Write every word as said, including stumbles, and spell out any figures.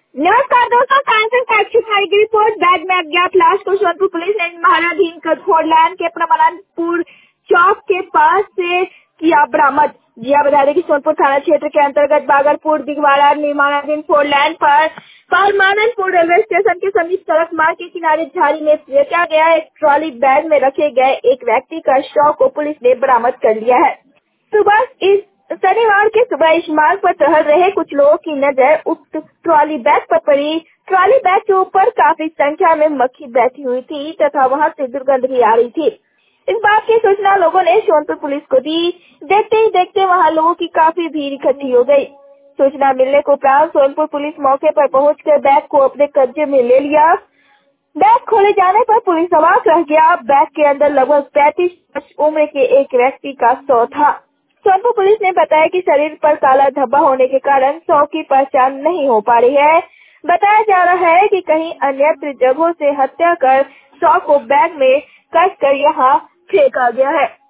नमस्कार दोस्तों, कांसन साक्षी खाई की रिपोर्ट। बैग में अज्ञात लाश को सोनपुर पुलिस ने महाराधीन कठोरलैन के प्रमाणपुर चौक के पास से किया बरामद। जिया बता दें कि सोनपुर थाना क्षेत्र के अंतर्गत बागरपुर दिगवाड़ा निर्माणाधीन फोर लैन पर परमानंदपुर रेलवे स्टेशन के समीप सड़क मार्ग के किनारे झाड़ी में फेंका गया एक ट्रॉली बैग में रखे गए एक व्यक्ति का शव को पुलिस ने बरामद कर लिया है। सुबह इस शनिवार के सुबह इस मार्ग पर टहल रहे कुछ लोगों की नजर उक्त ट्रॉली बैग पर पड़ी। ट्रॉली बैग के ऊपर काफी संख्या में मक्खी बैठी हुई थी तथा वहां से दुर्गंध भी आ रही थी। इस बात की सूचना लोगों ने सोनपुर पुलिस को दी। देखते ही देखते वहां लोगों की काफी भीड़ इकट्ठी हो गई। सूचना मिलने को उपरांत सोनपुर पुलिस मौके पर पहुंचकर बैग को अपने कब्जे में ले लिया। बैग खोले जाने पर पुलिस अवाक रह गया। बैग के अंदर लगभग पैंतीस वर्ष उम्र के एक व्यक्ति का शव था। सोनपुर पुलिस ने बताया कि शरीर पर काला धब्बा होने के कारण शव की पहचान नहीं हो पा रही है। बताया जा रहा है कि कहीं अन्यत्र जगहों से हत्या कर शव को बैग में कस कर यहाँ फेंका गया है।